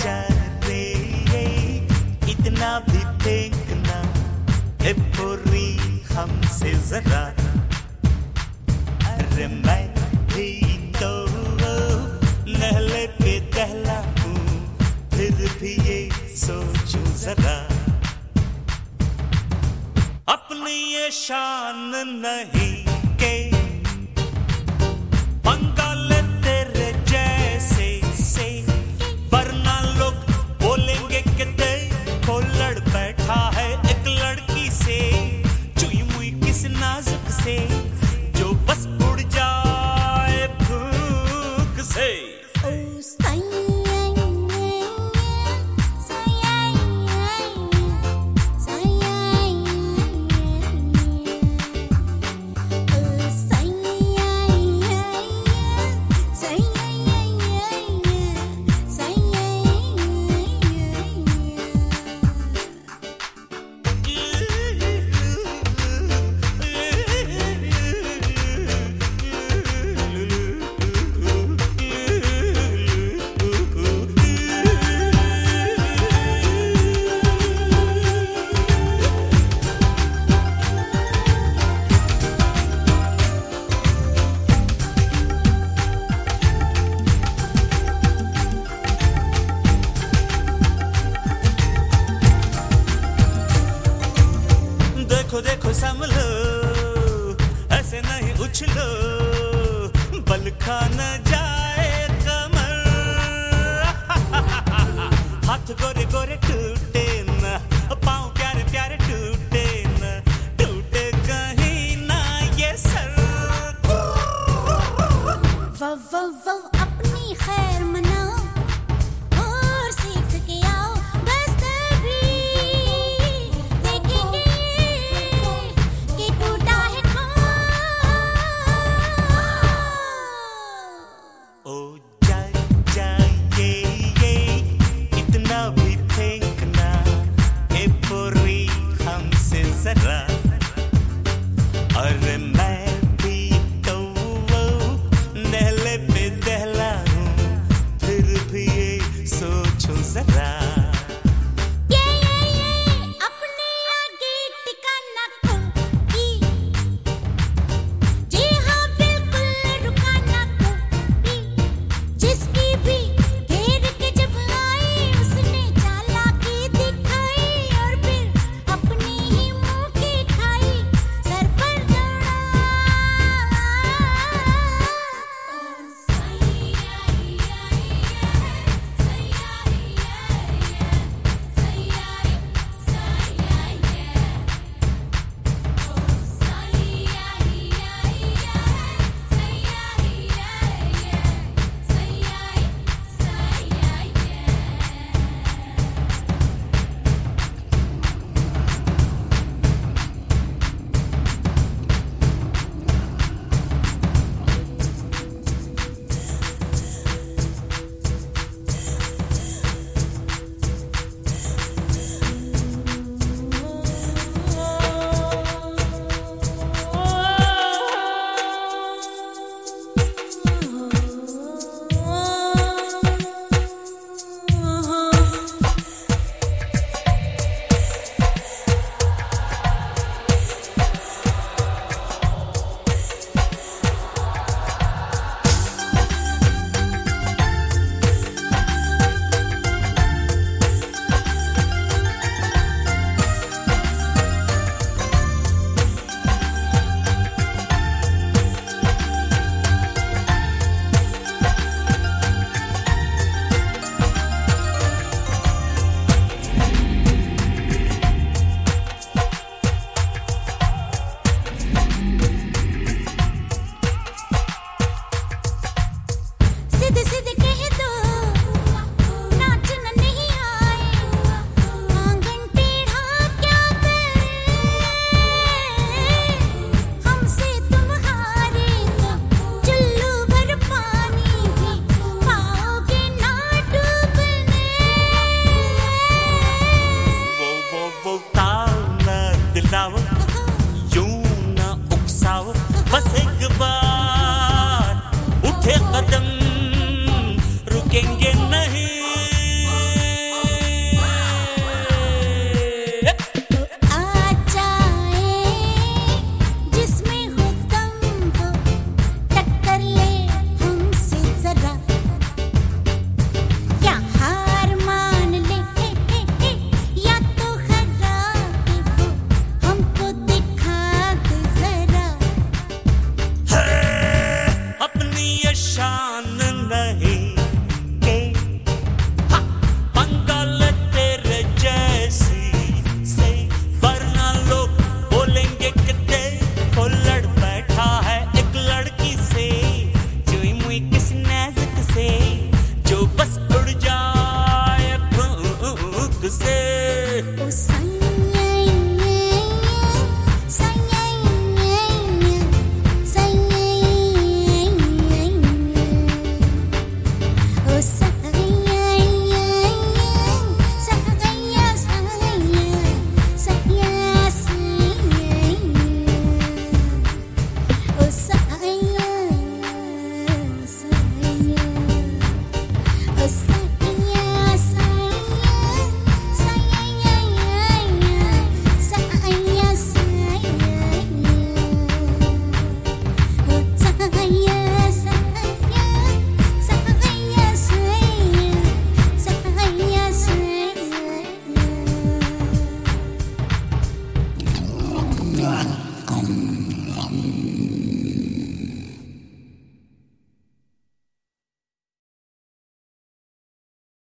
जा रे, इतना भी फेंकना ए पोरी हमसे जरा। अरे मैं भी तो नहले पे दहला हूँ, फिर भी ये सोचूं जरा, अपनी ये शान नहीं के पंगा ले तेरे जैसे से, वरना लोग बोलेंगे कि देखो लड़ बैठा है एक लड़की से, चुई मुई किस नाजुक से जो बस उड़ जाए फूंक से। देखो देखो संभलो, ऐसे नहीं उछलो, बल खा न जाए कमर। हाथ गोरे गोरे टूटे न, पाँव प्यारे प्यारे टूटे न, टूटे कहीं ना ये सर। वाह वाह वाह अपनी खैर मनाओ और सीख के आओ, बस तभी देखेंगे कि टूटा है ओ जाए जाए ये इतना भी फेंकना ए पोरी हमसे जरा। अरे मैं भी तो नहले पे दहला हूँ, फिर भी ये सोचूं जरा, अपने आगे टिकाना कोई, जी हाँ बिल्कुल रुकाना कोई, जिसकी भी घेर के जब आई उसने चालाकी दिखाई, और फिर अपनी ही मुंह की खाई, सर पर दौड़ा। खुद से। ओ